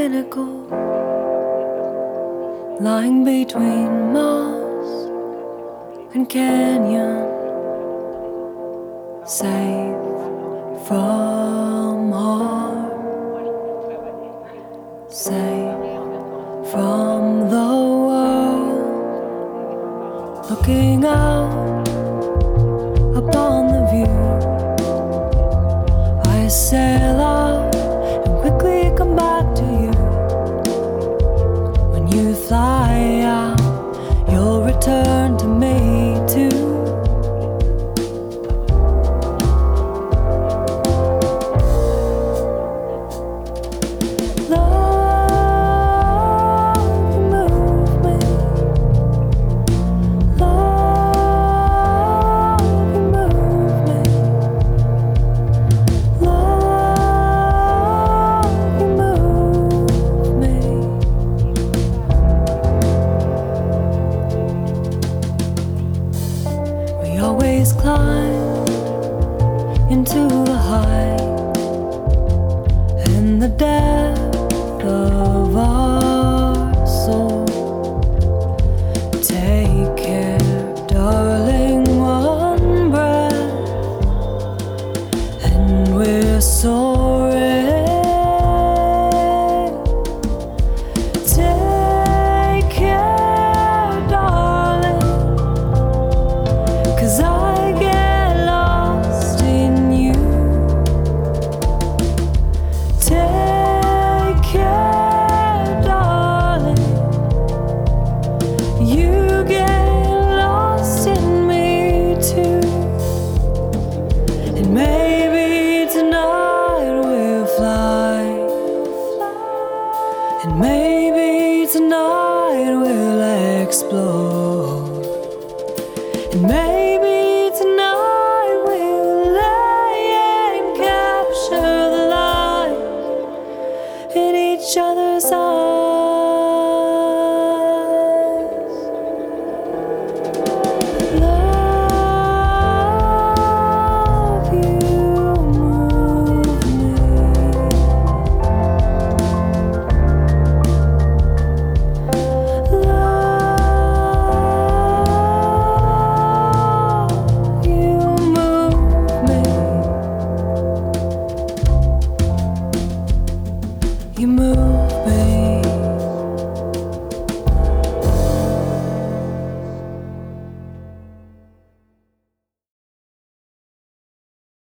pinnacle lying between moss and canyon, safe from harm, safe from the world, looking out upon the view. I sail out and quickly come back to you. When you fly out, you'll return to me too. Always climb into